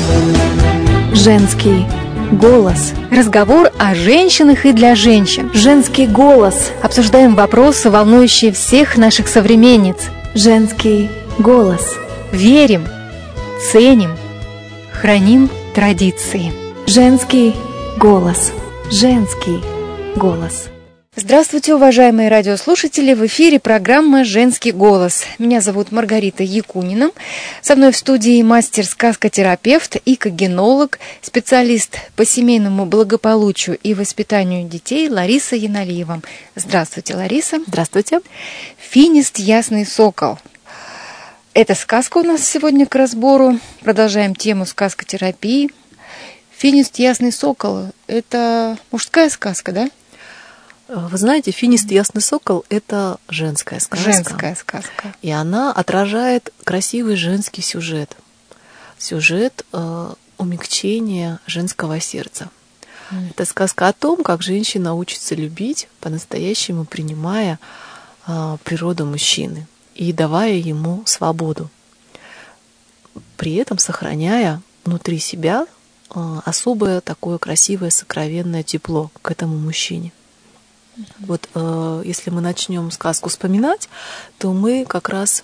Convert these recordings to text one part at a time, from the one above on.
Женский голос. Разговор о женщинах и для женщин. Женский голос. Обсуждаем вопросы, волнующие всех наших современниц. Женский голос. Верим, ценим, храним традиции. Женский голос. Женский голос. Здравствуйте, уважаемые радиослушатели! В эфире программа «Женский голос». Меня зовут Маргарита Якунина. Со мной в студии мастер-сказкотерапевт и когенолог, специалист по семейному благополучию и воспитанию детей Лариса Яналиева. Здравствуйте, Лариса. Здравствуйте. «Финист ясный сокол». Это сказка у нас сегодня к разбору. Продолжаем тему сказкотерапии. «Финист ясный сокол» – это мужская сказка, да? Вы знаете, «Финист ясный сокол» — это женская сказка. Женская сказка. И она отражает красивый женский сюжет. Сюжет умягчения женского сердца. Это сказка о том, как женщина учится любить, по-настоящему принимая природу мужчины и давая ему свободу, при этом сохраняя внутри себя особое такое красивое, сокровенное тепло к этому мужчине. Вот если мы начнем сказку вспоминать, то мы как раз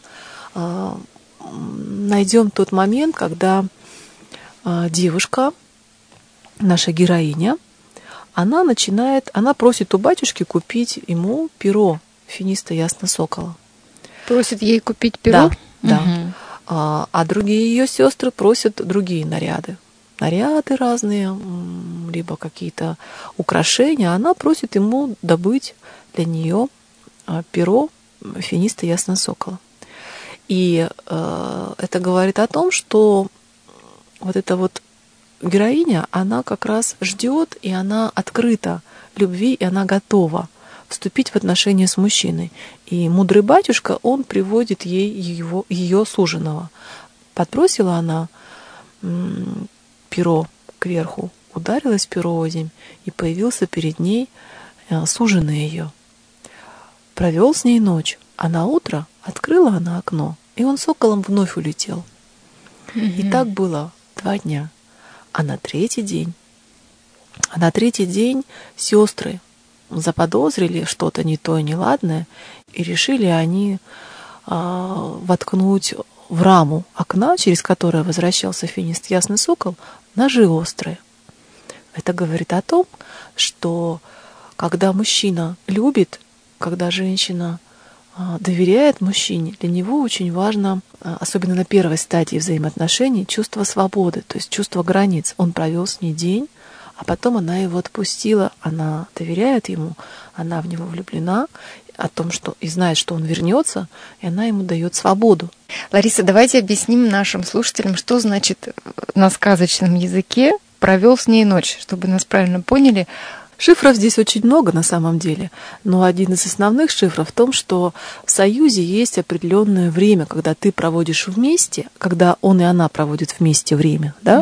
найдем тот момент, когда девушка, наша героиня, она просит у батюшки купить ему перо финиста ясного сокола. Просит ей купить перо? Да. А другие ее сестры просят другие наряды разные, либо какие-то украшения. Она просит ему добыть для нее перо финиста ясного сокола. И это говорит о том, что вот эта вот героиня, она как раз ждет, и она открыта любви, и она готова вступить в отношения с мужчиной. И мудрый батюшка, он приводит ей ее суженого. Подбросила она перо кверху, ударилось перо озимь, и появился перед ней суженый ее. Провел с ней ночь, а на утро открыла она окно, и он соколом вновь улетел. И так было 2 дня. А на третий день сестры заподозрили что-то не то и неладное, и решили они воткнуть в раму окна, через которое возвращался финист ясный сокол, ножи острые. Это говорит о том, что когда мужчина любит, когда женщина доверяет мужчине, для него очень важно, особенно на первой стадии взаимоотношений, чувство свободы, то есть чувство границ. Он провел с ней день, а потом она его отпустила, она доверяет ему, она в него влюблена, о том, что и знает, что он вернется, и она ему дает свободу. Лариса, давайте объясним нашим слушателям, что значит на сказочном языке «провел с ней ночь», чтобы нас правильно поняли. Шифров здесь очень много на самом деле, но один из основных шифров в том, что в союзе есть определенное время, когда ты проводишь вместе, когда он и она проводят вместе время, да?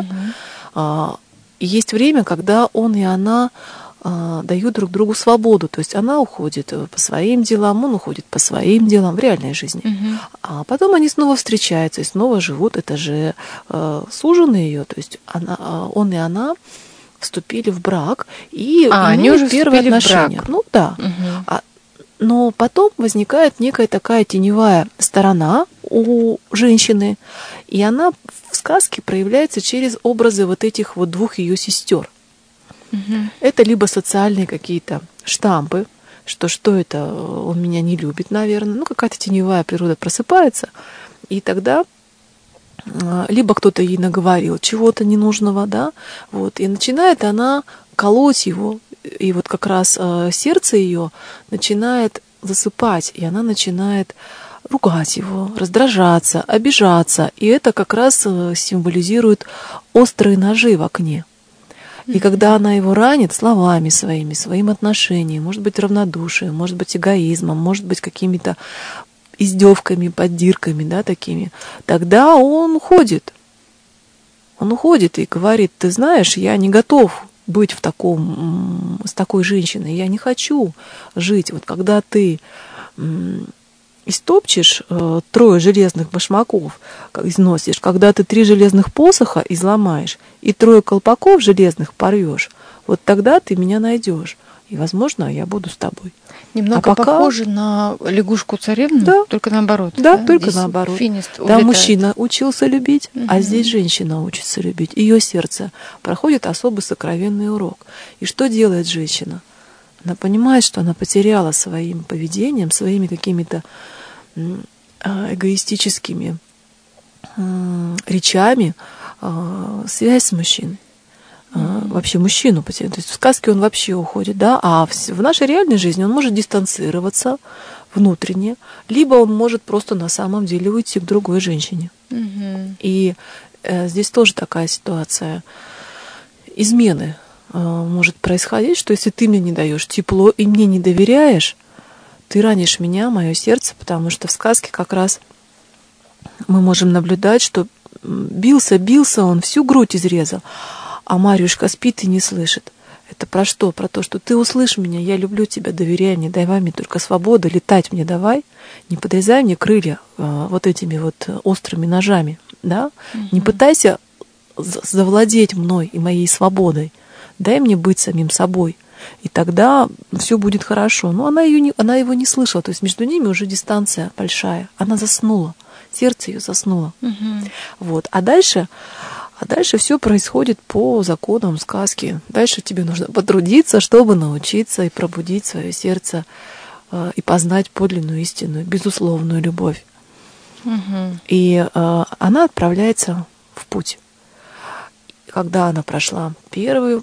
И есть время, когда он и она дают друг другу свободу, то есть она уходит по своим делам, он уходит по своим делам в реальной жизни. А потом они снова встречаются и снова живут, это же суженый ее, то есть он и она вступили в брак и они уже первые отношения. В брак. Ну да. Но потом возникает некая такая теневая сторона у женщины, и она в сказке проявляется через образы вот этих вот 2 ее сестер. Это либо социальные какие-то штампы, что это он меня не любит, наверное, какая-то теневая природа просыпается, и тогда либо кто-то ей наговорил чего-то ненужного, да, вот, и начинает она колоть его, и вот как раз сердце ее начинает засыпать, и она начинает ругать его, раздражаться, обижаться, и это как раз символизирует острые ножи в окне. И когда она его ранит словами своими, своим отношением, может быть, равнодушием, может быть, эгоизмом, может быть, какими-то издевками, поддирками, да, такими, тогда он уходит. Он уходит и говорит: ты знаешь, я не готов быть с такой женщиной, я не хочу жить. Вот когда ты истопчешь 3 железных башмаков, износишь, когда ты 3 железных посоха изломаешь и 3 колпаков железных порвешь, вот тогда ты меня найдешь. И, возможно, я буду с тобой. Немного похоже на лягушку-царевну, да, только наоборот. Да, только наоборот. Там мужчина учился любить, а здесь женщина учится любить. Ее сердце проходит особый сокровенный урок. И что делает женщина? Она понимает, что она потеряла своим поведением, своими какими-то эгоистическими речами связь с мужчиной. Вообще мужчину потерял. То есть в сказке он вообще уходит, да, а в нашей реальной жизни он может дистанцироваться внутренне, либо он может просто на самом деле уйти к другой женщине. И здесь тоже такая ситуация измены может происходить, что если ты мне не даешь тепло и мне не доверяешь, ты ранишь меня, мое сердце, потому что в сказке как раз мы можем наблюдать, что бился он, всю грудь изрезал, а Марьюшка спит и не слышит. Это про что? Про то, что ты услышь меня, я люблю тебя, доверяй мне, давай мне только свободу, летать мне давай, не подрезай мне крылья вот этими вот острыми ножами, да? Не пытайся завладеть мной и моей свободой, дай мне быть самим собой, и тогда все будет хорошо. Но она его не слышала, то есть между ними уже дистанция большая, она заснула, сердце ее заснуло. Вот. А дальше все происходит по законам сказки. Дальше тебе нужно потрудиться, чтобы научиться и пробудить свое сердце и познать подлинную истинную, безусловную любовь. И она отправляется в путь. Когда она прошла первые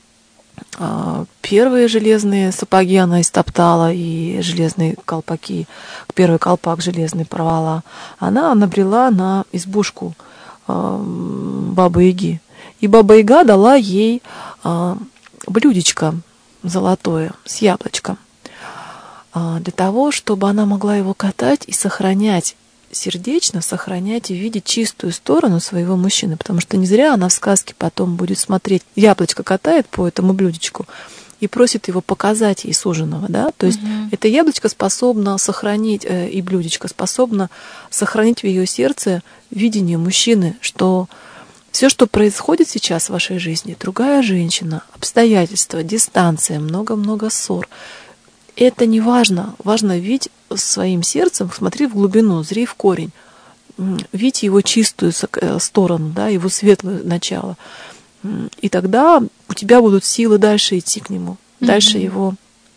железные сапоги она истоптала, и железные колпаки, первый колпак железный порвала, она набрела на избушку Бабы-Яги. И Баба-Яга дала ей блюдечко золотое с яблочком для того, чтобы она могла его катать и сохранять, сердечно сохранять и видеть чистую сторону своего мужчины, потому что не зря она в сказке потом будет смотреть, яблочко катает по этому блюдечку и просит его показать ей суженого, да, то есть это яблочко способно сохранить, и блюдечко способно сохранить в ее сердце видение мужчины, что все, что происходит сейчас в вашей жизни, другая женщина, обстоятельства, дистанция, много-много ссор, это не важно. Важно видеть своим сердцем, смотри в глубину, зри в корень, видеть его чистую сторону, да, его светлое начало. И тогда у тебя будут силы дальше идти к нему, дальше его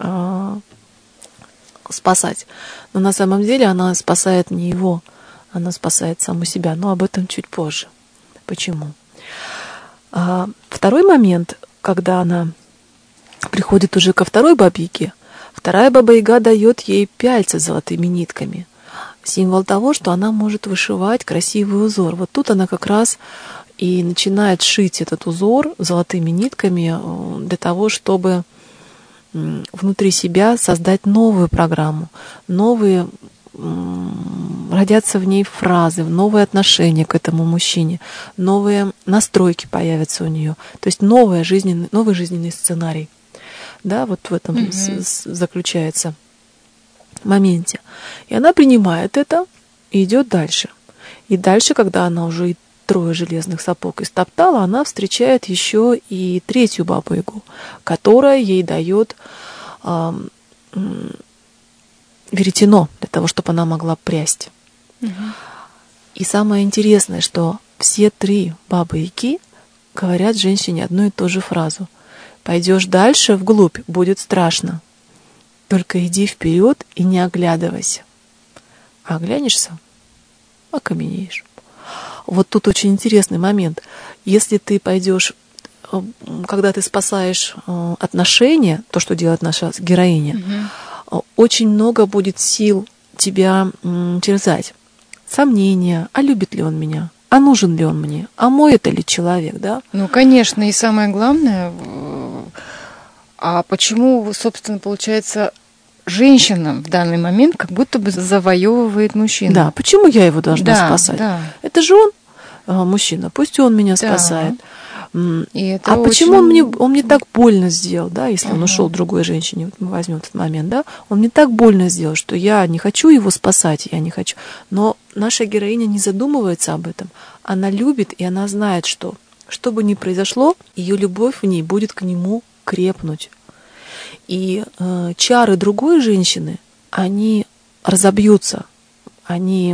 спасать. Но на самом деле она спасает не его, она спасает саму себя. Но об этом чуть позже. Почему? Второй момент, когда она приходит уже ко второй Бабе-Яге, вторая Баба-Яга дает ей пяльцы с золотыми нитками. Символ того, что она может вышивать красивый узор. Вот тут она как раз и начинает шить этот узор золотыми нитками для того, чтобы внутри себя создать новую программу, новые, родятся в ней фразы, новые отношения к этому мужчине, новые настройки появятся у нее. То есть новый жизненный сценарий. Да, вот в этом заключается моменте. И она принимает это и идет дальше. И дальше, когда она уже и 3 железных сапог истоптала, она встречает еще и третью Бабу-Ягу, которая ей дает веретено для того, чтобы она могла прясть. И самое интересное, что все 3 Бабы-Яги говорят женщине одну и ту же фразу: пойдешь дальше вглубь, будет страшно. Только иди вперед и не оглядывайся. А оглянешься — окаменеешь. Вот тут очень интересный момент. Если ты пойдешь, когда ты спасаешь отношения, то, что делает наша героиня, очень много будет сил тебя терзать. Сомнения, а любит ли он меня? А нужен ли он мне? А мой это ли человек, да? Ну, конечно, и самое главное, а почему, собственно, получается, женщина в данный момент как будто бы завоевывает мужчину? Да, почему я его должна спасать? Да. Это же он, мужчина, пусть он меня спасает. И это почему он мне так больно сделал, да, если он ушел к другой женщине, вот мы возьмем этот момент, да, он мне так больно сделал, что я не хочу его спасать, я не хочу. Но наша героиня не задумывается об этом. Она любит, и она знает, что бы ни произошло, ее любовь в ней будет к нему крепнуть. И чары другой женщины, они разобьются, они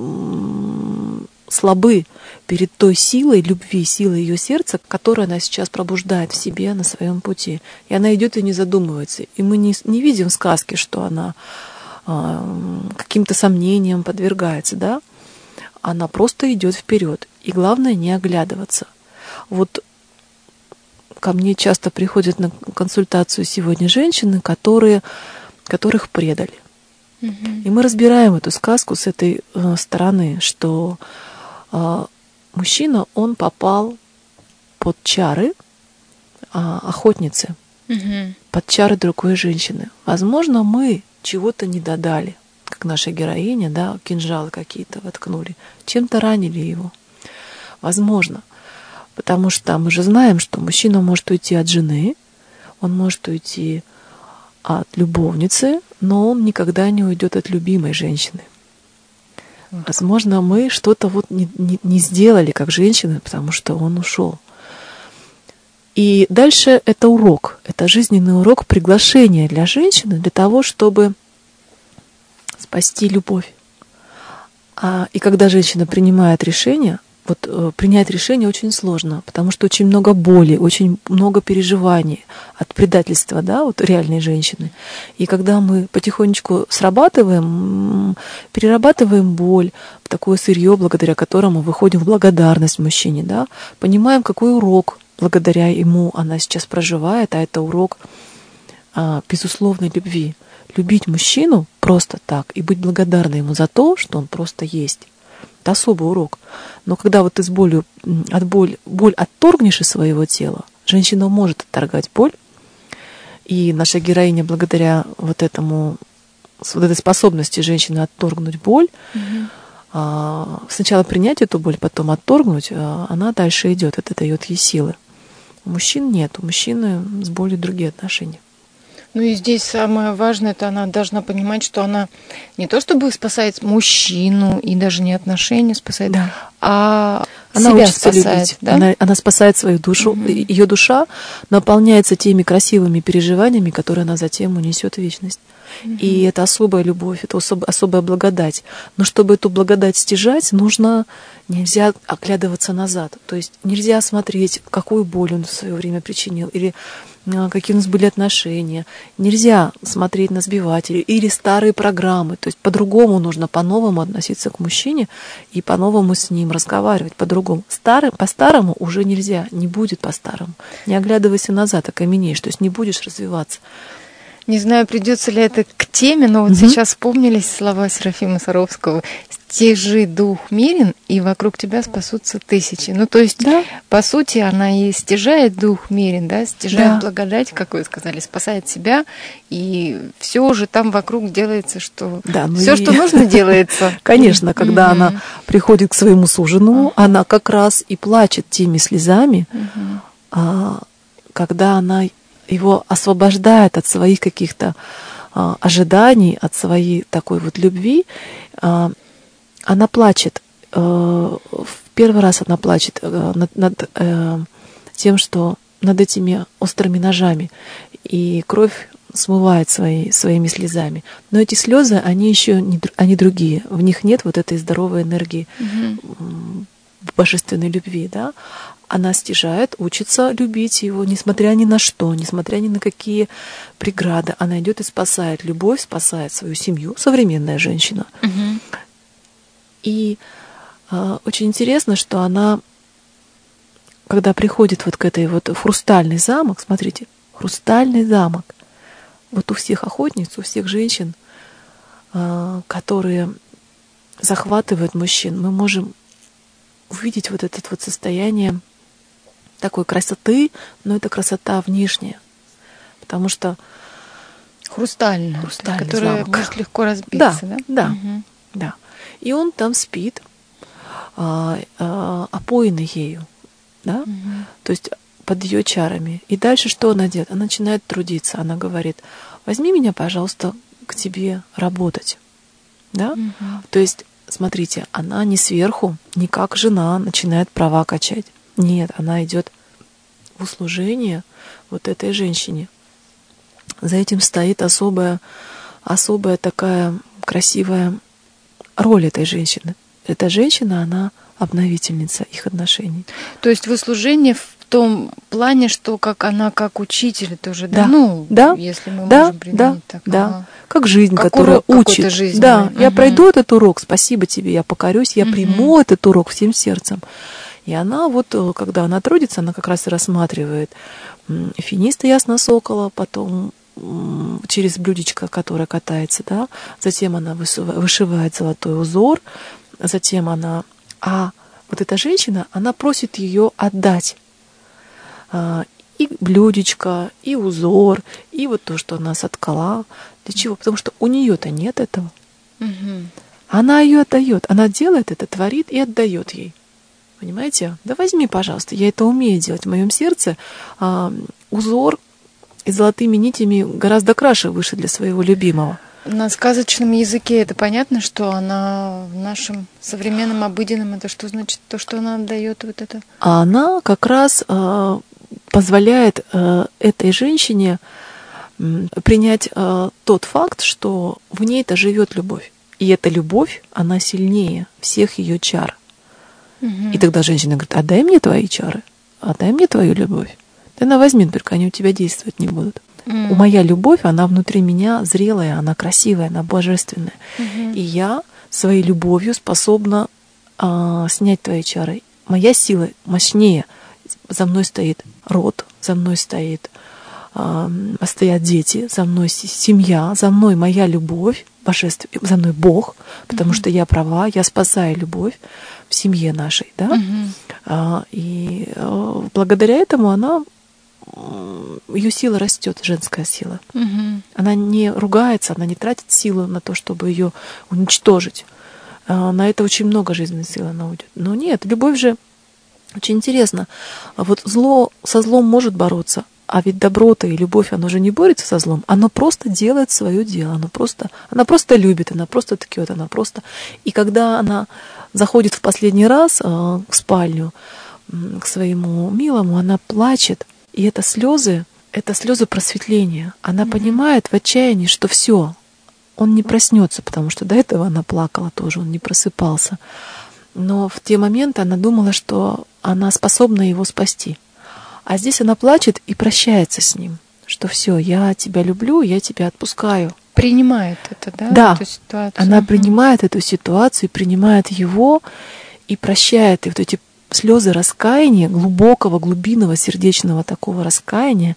слабы перед той силой любви, силой ее сердца, которую она сейчас пробуждает в себе на своем пути. И она идет и не задумывается. И мы не видим в сказке, что она каким-то сомнениям подвергается, да? Она просто идет вперед. И главное не оглядываться. Вот ко мне часто приходят на консультацию сегодня женщины, которых предали. И мы разбираем эту сказку с этой стороны, что мужчина, он попал под чары охотницы, под чары другой женщины. Возможно, мы чего-то не додали, как наша героиня, да, кинжалы какие-то воткнули, чем-то ранили его. Возможно. Потому что мы же знаем, что мужчина может уйти от жены, он может уйти от любовницы, но он никогда не уйдет от любимой женщины. Возможно, мы что-то вот не сделали как женщины, потому что он ушел. И дальше это урок, это жизненный урок, приглашение для женщины для того, чтобы спасти любовь. И когда женщина принимает решение, принять решение очень сложно, потому что очень много боли, очень много переживаний от предательства, да, реальной женщины. И когда мы потихонечку перерабатываем боль в такое сырье, благодаря которому выходим в благодарность мужчине, да, понимаем, какой урок благодаря ему она сейчас проживает, а это урок безусловной любви. Любить мужчину просто так и быть благодарной ему за то, что он просто есть. Это особый урок. Но когда ты с боль отторгнешь из своего тела, женщина может отторгать боль. И наша героиня, благодаря этой способности женщины отторгнуть боль, сначала принять эту боль, потом отторгнуть, она дальше идет. Это дает ей силы. У мужчин нет. У мужчины с болью другие отношения. Ну и здесь самое важное, это она должна понимать, что она не то чтобы спасает мужчину и даже не отношения спасает, да. А она себя учится спасает. любить. Да? Она спасает свою душу. Ее душа наполняется теми красивыми переживаниями, которые она затем унесет в вечность. И это особая любовь, это особая благодать. Но чтобы эту благодать стяжать, нельзя оглядываться назад. То есть нельзя смотреть, какую боль он в свое время причинил, или какие у нас были отношения. Нельзя смотреть на сбиватели или старые программы. То есть по-другому нужно, по-новому относиться к мужчине и по-новому с ним разговаривать, по-другому. По-старому уже нельзя, не будет по-старому. Не оглядывайся назад, окаменеешь, то есть не будешь развиваться. Не знаю, придется ли это к теме, но вот сейчас вспомнились слова Серафима Саровского: «Стяжи дух мирен, и вокруг тебя спасутся тысячи». Ну, то есть, да. По сути, она и стяжает дух мирен, да, стяжает благодать, как вы сказали, спасает себя, и все уже там вокруг делается, что все, что нужно, делается. Конечно, когда она приходит к своему суженому, она как раз и плачет теми слезами, когда она его освобождает от своих каких-то ожиданий, от своей такой любви. Она плачет. В первый раз она плачет над тем, что над этими острыми ножами. И кровь смывает своими слезами. Но эти слезы, они другие. В них нет этой здоровой энергии божественной любви, да? Она стяжает, учится любить его, несмотря ни на что, несмотря ни на какие преграды. Она идет и спасает любовь, спасает свою семью, современная женщина. И очень интересно, что она, когда приходит к этой хрустальный замок, смотрите, хрустальный замок, у всех охотниц, у всех женщин, которые захватывают мужчин, мы можем увидеть это состояние такой красоты, но это красота внешняя, потому что хрустальная, которая замок может легко разбиться, да? Да. И он там спит, опоенный ею. да? То есть под ее чарами. И дальше что она делает? Она начинает трудиться. Она говорит: возьми меня, пожалуйста, к тебе работать. Да? То есть, смотрите, она не сверху, не как жена начинает права качать. Нет, она идет в услужение вот этой женщине. За этим стоит особая такая красивая роль этой женщины. Эта женщина, она обновительница их отношений. То есть в услужении в том плане, что как она как учитель тоже, да? Да. Ну, Да. если мы Да. можем применить так. Да. Ага. Как жизнь, Как которая урок учит. какой-то жизненный. Да, я пройду этот урок, спасибо тебе, я покорюсь, я приму этот урок всем сердцем. И она вот, когда она трудится, она как раз и рассматривает финиста Ясносокола, потом через блюдечко, которое катается, да, затем она вышивает золотой узор, затем она... А вот эта женщина, она просит ее отдать и блюдечко, и узор, и вот то, что она соткала. Для чего? Потому что у нее-то нет этого. Она ее отдает, она делает это, творит и отдает ей. Понимаете? Да возьми, пожалуйста, я это умею делать. В моем сердце узор и золотыми нитями гораздо краше выше для своего любимого. На сказочном языке это понятно, что она в нашем современном обыденном, это что значит? То, что она отдает вот это? А она как раз позволяет этой женщине принять тот факт, что в ней-то живет любовь. И эта любовь, она сильнее всех ее чар. И тогда женщина говорит: отдай мне твои чары, отдай мне твою любовь. Ты она возьми, только они у тебя действовать не будут. Моя любовь, она внутри меня зрелая, она красивая, она божественная. И я своей любовью способна снять твои чары. Моя сила мощнее. За мной стоит род, за мной стоят дети, за мной семья, за мной моя любовь, божественная, за мной Бог, потому что я права, я спасаю любовь в семье нашей, да. И благодаря этому ее сила растет, женская сила. Она не ругается, она не тратит силу на то, чтобы ее уничтожить. На это очень много жизненной силы она уйдет. Но нет, любовь же очень интересно. Вот зло со злом может бороться, а ведь доброта и любовь, оно же не борется со злом, оно просто делает свое дело, она просто любит, она просто ткет, она просто... И когда она заходит в последний раз в спальню к своему милому, она плачет, и это слезы просветления. Она понимает в отчаянии, что все, он не проснется, потому что до этого она плакала тоже, он не просыпался. Но в те моменты она думала, что она способна его спасти. А здесь она плачет и прощается с ним, что все, я тебя люблю, я тебя отпускаю. Принимает это, да? Да, эту ситуацию. она принимает эту ситуацию, принимает его и прощает. И вот эти слезы раскаяния, глубокого, глубинного, сердечного такого раскаяния,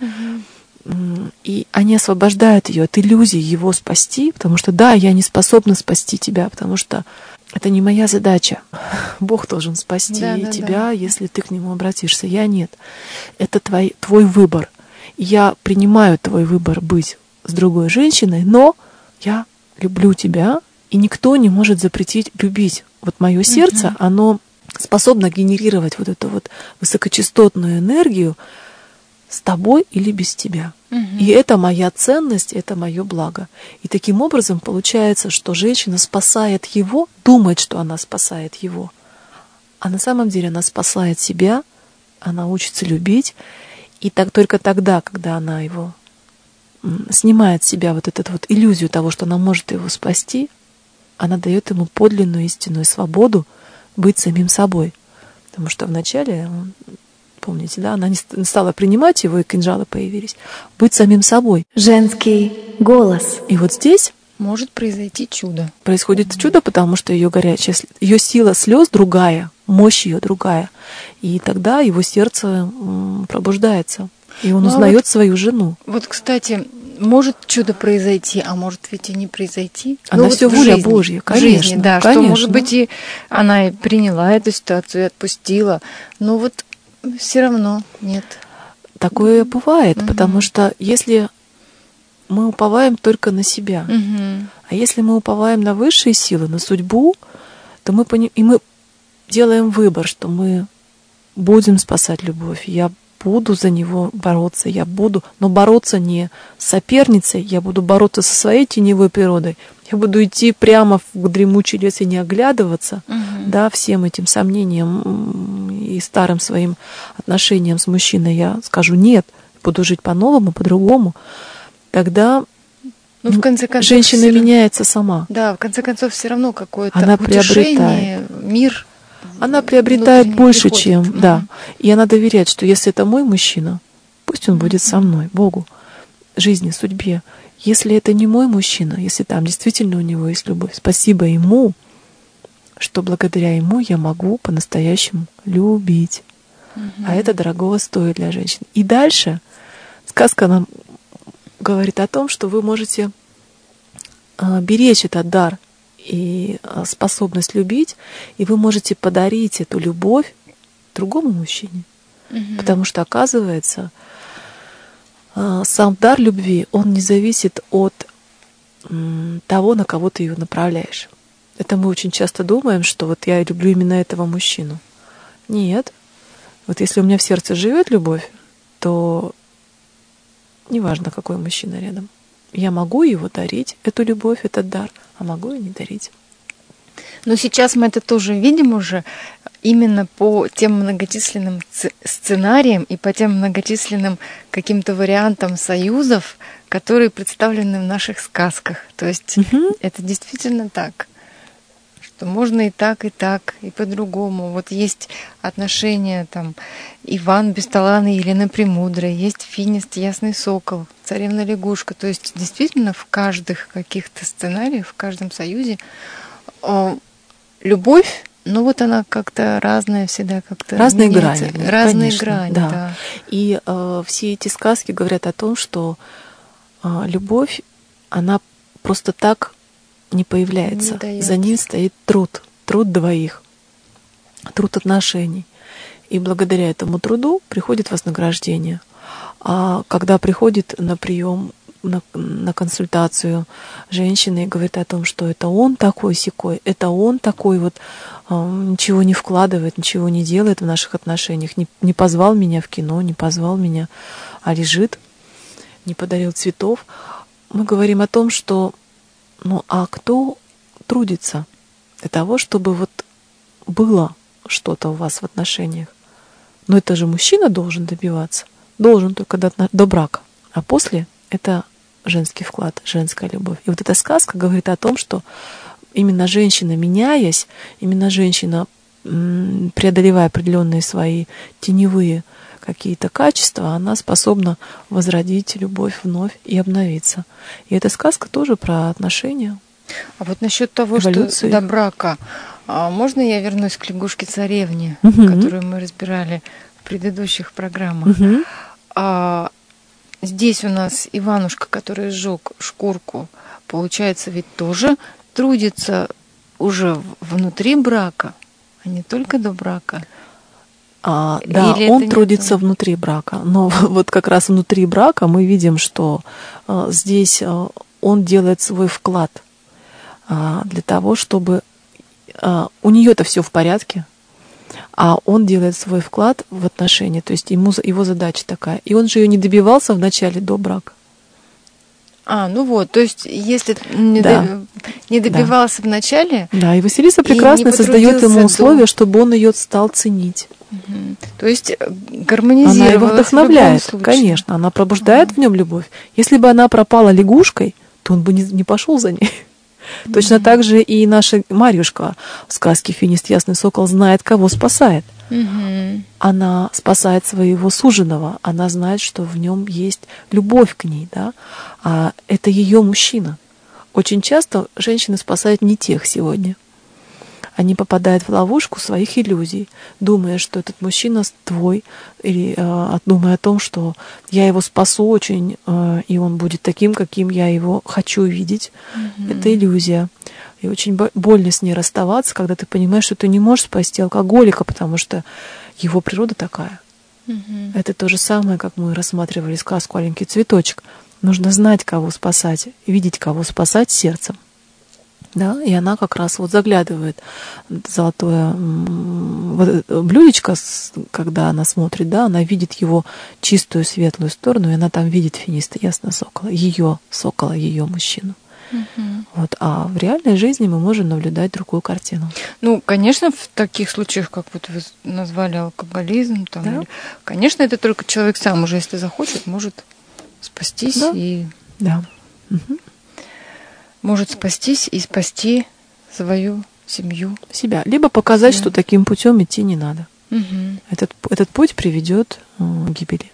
и они освобождают ее от иллюзии его спасти, потому что да, я не способна спасти тебя, потому что это не моя задача. Бог должен спасти тебя, если ты к нему обратишься. Я нет. Это твой выбор. Я принимаю твой выбор быть с другой женщиной, но я люблю тебя, и никто не может запретить любить. Вот мое сердце, оно способно генерировать вот эту вот высокочастотную энергию с тобой или без тебя. И это моя ценность, это мое благо. И таким образом получается, что женщина спасает его, думает, что она спасает его, а на самом деле она спасает себя, она учится любить, и только тогда, когда она его снимает с себя вот эту вот иллюзию того, что она может его спасти, она дает ему подлинную истинную свободу быть самим собой. Потому что вначале, помните, да, она не стала принимать его, и кинжалы появились. Быть самим собой. Женский голос. И вот здесь может произойти чудо. Происходит чудо, потому что ее сила слез другая, мощь ее другая. И тогда его сердце пробуждается. И он узнает свою жену. Вот, кстати, может чудо произойти, а может ведь и не произойти. Она все воля Божья, конечно. В жизни, да, конечно. Что, может быть, и она и приняла эту ситуацию, и отпустила. Но вот все равно нет. Такое бывает, потому что если мы уповаем только на себя, а если мы уповаем на высшие силы, на судьбу, то мы делаем выбор, что мы будем спасать любовь, я буду за него бороться, но бороться не с соперницей, я буду бороться со своей теневой природой, я буду идти прямо в дремучий лес и не оглядываться, да, всем этим сомнениям и старым своим отношениям с мужчиной. Я скажу нет, буду жить по-новому, по-другому. Тогда в конце концов, женщина меняется сама. Да, в конце концов, все равно какое-то она утешение, мир. Она приобретает больше, чем, да. И она доверяет, что если это мой мужчина, пусть он будет со мной, Богу, жизни, судьбе. Если это не мой мужчина, если там действительно у него есть любовь, спасибо ему, что благодаря ему я могу по-настоящему любить. А это дорогого стоит для женщин. И дальше сказка нам говорит о том, что вы можете беречь этот дар и способность любить, и вы можете подарить эту любовь другому мужчине. Потому что, оказывается, сам дар любви, он не зависит от того, на кого ты ее направляешь. Это мы очень часто думаем, что вот я люблю именно этого мужчину. Нет. Вот если у меня в сердце живет любовь, то неважно, какой мужчина рядом. Я могу его дарить, эту любовь, этот дар, а могу и не дарить. Но сейчас мы это тоже видим уже именно по тем многочисленным сценариям и по тем многочисленным каким-то вариантам союзов, которые представлены в наших сказках. То есть это действительно так, что можно и так, и по-другому. Вот есть отношения там Иван Бесталанный и Елена Премудрая, есть Финист, Ясный Сокол, Царевна Лягушка. То есть действительно в каждых каких-то сценариях, в каждом союзе любовь, ну вот она как-то разная всегда, как-то разные меняется. грани. Разные Конечно, грани, да. И все эти сказки говорят о том, что любовь, она просто так не появляется. За ним стоит труд двоих, труд отношений. И благодаря этому труду приходит вознаграждение. А когда приходит на прием, на консультацию женщина и говорит о том, что это он такой-сякой, это он такой вот, ничего не вкладывает, ничего не делает в наших отношениях, не позвал меня в кино, не позвал меня, а лежит, не подарил цветов. Мы говорим о том, что а кто трудится для того, чтобы вот было что-то у вас в отношениях? Но это же мужчина должен добиваться, должен только до брака, а после это женский вклад, женская любовь. И вот эта сказка говорит о том, что именно женщина, меняясь, именно женщина, преодолевая определенные свои теневые какие-то качества, она способна возродить любовь вновь и обновиться. И эта сказка тоже про отношения. А вот насчет того, эволюции. Что до брака, можно я вернусь к лягушке-царевне, которую мы разбирали в предыдущих программах? Здесь у нас Иванушка, который сжег шкурку, получается, ведь тоже трудится уже внутри брака, а не только до брака. Да, он трудится внутри брака. Но вот как раз внутри брака мы видим, что здесь он делает свой вклад для того, чтобы у нее-то все в порядке, а он делает свой вклад в отношения, то есть его задача такая. И он же ее не добивался в начале до брака. То есть если не добивался в начале... Да, и Василиса прекрасно создает ему условия, чтобы он ее стал ценить. То есть гармонизировалась. Она его вдохновляет, конечно, она пробуждает в нем любовь. Если бы она пропала лягушкой, то он бы не пошел за ней. Точно так же и наша Марьюшка в сказке «Финист, Ясный Сокол» знает, кого спасает. Она спасает своего суженого, она знает, что в нем есть любовь к ней, да? А это ее мужчина. Очень часто женщины спасают не тех сегодня. Они попадают в ловушку своих иллюзий, думая, что этот мужчина твой, или думая о том, что я его спасу очень, и он будет таким, каким я его хочу видеть. Это иллюзия. И очень больно с ней расставаться, когда ты понимаешь, что ты не можешь спасти алкоголика, потому что его природа такая. Это то же самое, как мы рассматривали сказку «Аленький цветочек». Нужно знать, кого спасать, видеть, кого спасать сердцем. Да, и она как раз вот заглядывает в золотое блюдечко, когда она смотрит, да, она видит его чистую, светлую сторону, и она там видит Финиста Ясного Сокола, ее мужчину. Вот. А в реальной жизни мы можем наблюдать другую картину. Ну, конечно, в таких случаях, как вот вы назвали алкоголизм, там, Да. конечно, это только человек сам уже, если захочет, может спастись и может спастись и спасти свою семью. Себя. Либо показать, что таким путем идти не надо. Этот путь приведет к гибели.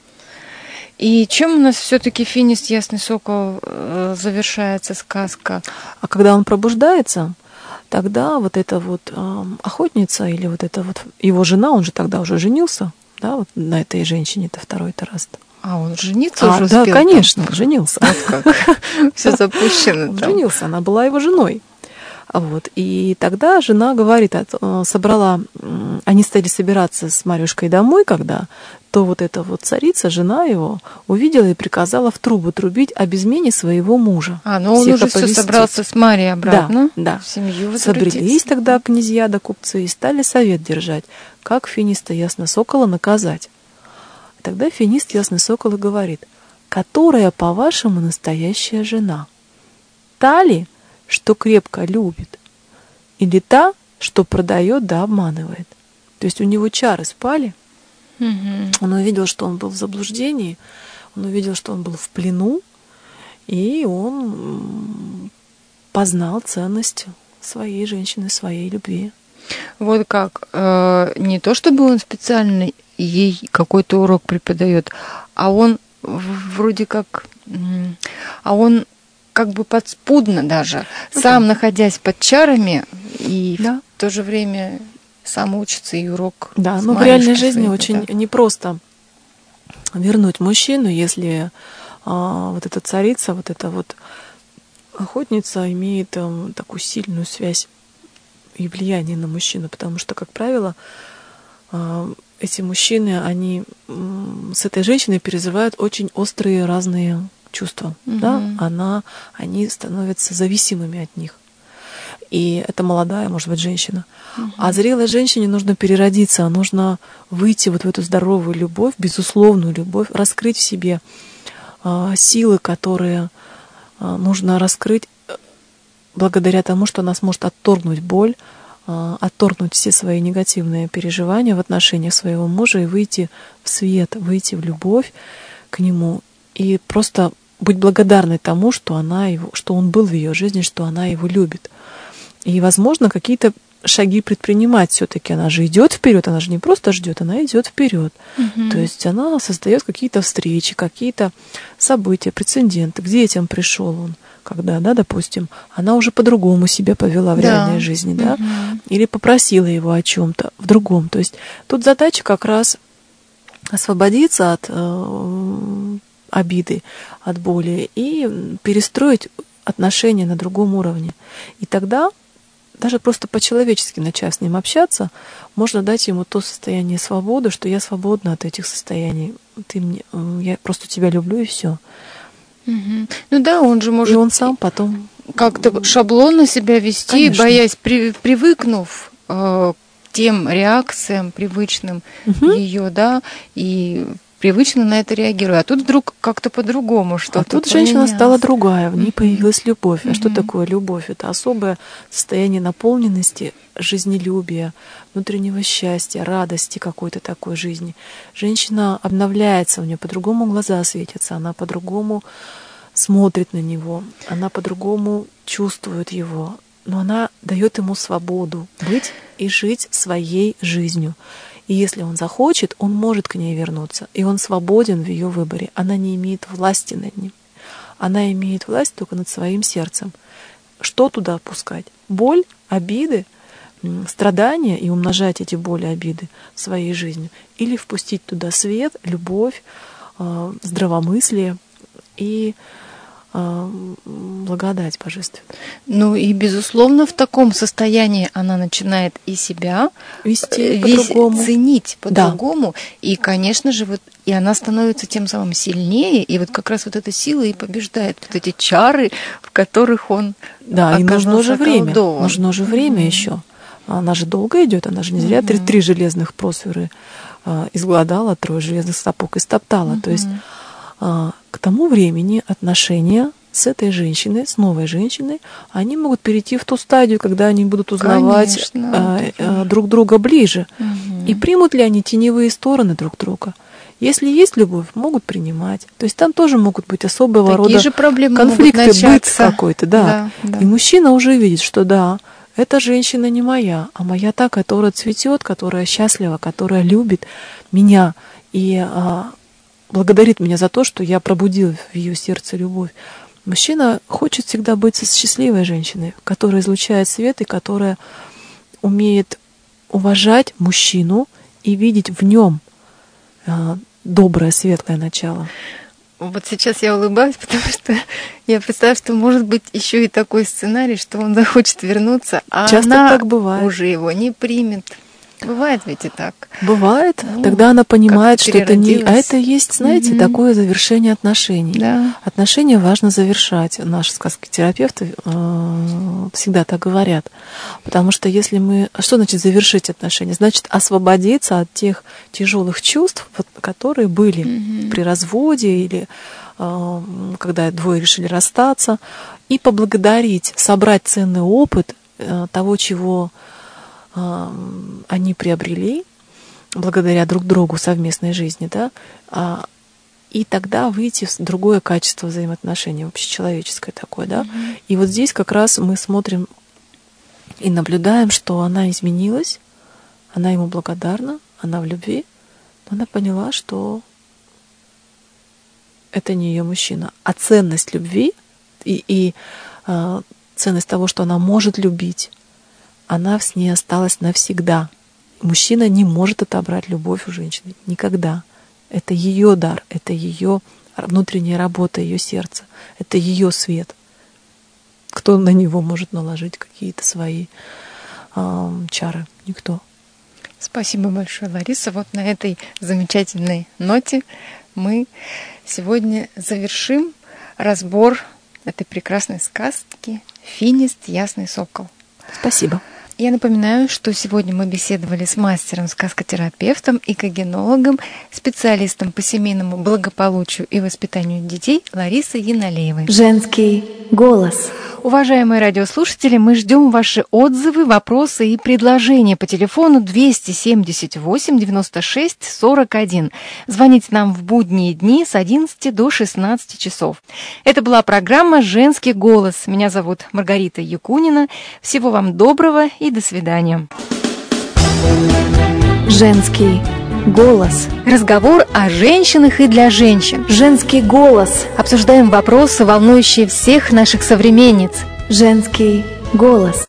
И чем у нас все-таки Финист Ясный Сокол завершается сказка? А когда он пробуждается, тогда вот эта вот охотница или вот эта вот его жена, он же тогда уже женился, да, вот на этой женщине, это второй-то раз. А он жениться уже успел? Да, конечно, женился. Вот как. Все запущено. Он женился, она была его женой. Вот. И тогда жена говорит, они стали собираться с Марьюшкой домой, когда, то вот эта вот царица, жена его, увидела и приказала в трубу трубить об измене своего мужа. Но он уже все собрался с Марьей обратно в семью возвратиться. Собрались тогда князья да купцы и стали совет держать, как Финиста Ясного Сокола наказать. И тогда Финист Ясный Сокол и говорит: которая, по-вашему, настоящая жена? Та ли, что крепко любит, или та, что продает да обманывает? То есть у него чары спали, он увидел, что он был в заблуждении, он увидел, что он был в плену, и он познал ценность своей женщины, своей любви. Вот как. Не то, чтобы он специально ей какой-то урок преподает, а он вроде как... А он как бы подспудно даже, сам находясь под чарами, и в то же время сам учится и урок. Да, но в реальной жизни очень непросто вернуть мужчину, если вот эта царица, вот эта вот охотница имеет такую сильную связь и влияние на мужчину, потому что, как правило, эти мужчины, они с этой женщиной переживают очень острые разные чувства, да, они становятся зависимыми от них. И это молодая, может быть, женщина. А зрелой женщине нужно переродиться, нужно выйти вот в эту здоровую любовь, безусловную любовь, раскрыть в себе силы, которые нужно раскрыть благодаря тому, что она сможет отторгнуть боль, отторгнуть все свои негативные переживания в отношениях своего мужа и выйти в свет, выйти в любовь к нему и просто быть благодарной тому, что он был в ее жизни, что она его любит. И, возможно, какие-то шаги предпринимать все-таки. Она же идет вперед, она же не просто ждет, она идет вперед. То есть она создает какие-то встречи, какие-то события, прецеденты. К детям пришел он, когда, да, допустим, она уже по-другому себя повела в реальной жизни, да, или попросила его о чем-то в другом. То есть тут задача как раз освободиться от обиды, от боли и перестроить отношения на другом уровне. И тогда даже просто по-человечески начав с ним общаться, можно дать ему то состояние свободы, что я свободна от этих состояний. Я просто тебя люблю, и все. Ну да, он же может... И он сам потом... Как-то шаблонно себя вести, конечно, боясь, привыкнув к тем реакциям привычным ее, да, и привычно на это реагирую. А тут вдруг как-то по-другому что-то. А тут женщина стала другая, в ней появилась любовь. А что такое любовь? Это особое состояние наполненности, жизнелюбия, внутреннего счастья, радости какой-то такой жизни. Женщина обновляется, у нее по-другому глаза светятся, она по-другому смотрит на него, она по-другому чувствует его. Но она дает ему свободу быть и жить своей жизнью. И если он захочет, он может к ней вернуться. И он свободен в ее выборе. Она не имеет власти над ним. Она имеет власть только над своим сердцем. Что туда опускать? Боль, обиды, страдания и умножать эти боли, обиды в своей жизни. Или впустить туда свет, любовь, здравомыслие и благодать божественную. Ну и, безусловно, в таком состоянии она начинает и себя Вести по-другому. ценить по-другому. Да. И, конечно же, вот, и она становится тем самым сильнее, и вот как раз вот эта сила и побеждает вот эти чары, в которых он и нужно же время. околдован. Нужно же время еще. Она же долго идет, она же не зря 3 железных просверы изгладала, 3 железных сапог истоптала. То есть к тому времени отношения с этой женщиной, с новой женщиной, они могут перейти в ту стадию, когда они будут узнавать друг друга ближе. И примут ли они теневые стороны друг друга? Если есть любовь, могут принимать. То есть там тоже могут быть особого рода конфликты, быт какой-то. Да. И мужчина уже видит, что эта женщина не моя, а моя та, которая цветет, которая счастлива, которая любит меня и благодарит меня за то, что я пробудил в ее сердце любовь. Мужчина хочет всегда быть с счастливой женщиной, которая излучает свет и которая умеет уважать мужчину и видеть в нем доброе, светлое начало. Вот сейчас я улыбаюсь, потому что я представляю, что может быть еще и такой сценарий, что он захочет вернуться, а часто она так бывает. Уже его не примет. Бывает ведь и так. Бывает. Тогда она понимает, что это не... А это есть, знаете, такое завершение отношений. Да. Отношения важно завершать. Наши сказкотерапевты всегда так говорят. Потому что если мы... Что значит завершить отношения? Значит освободиться от тех тяжелых чувств, которые были при разводе или когда двое решили расстаться, и поблагодарить, собрать ценный опыт того, чего они приобрели благодаря друг другу совместной жизни, и тогда выйти в другое качество взаимоотношений, общечеловеческое такое, И вот здесь как раз мы смотрим и наблюдаем, что она изменилась, она ему благодарна, она в любви, но она поняла, что это не ее мужчина, а ценность любви и ценность того, что она может любить, она с ней осталась навсегда. Мужчина не может отобрать любовь у женщины. Никогда. Это ее дар, это ее внутренняя работа, ее сердце. Это ее свет. Кто на него может наложить какие-то свои чары? Никто. Спасибо большое, Лариса. Вот на этой замечательной ноте мы сегодня завершим разбор этой прекрасной сказки «Финист. Ясный сокол». Спасибо. Я напоминаю, что сегодня мы беседовали с мастером-сказкотерапевтом и когенологом, специалистом по семейному благополучию и воспитанию детей Ларисой Яналеевой. Женский голос. Уважаемые радиослушатели, мы ждем ваши отзывы, вопросы и предложения по телефону 278 96 41. Звоните нам в будние дни с 11 до 16 часов. Это была программа «Женский голос». Меня зовут Маргарита Якунина. Всего вам доброго и до свидания. Женский голос. Разговор о женщинах и для женщин. Женский голос. Обсуждаем вопросы, волнующие всех наших современниц. Женский голос.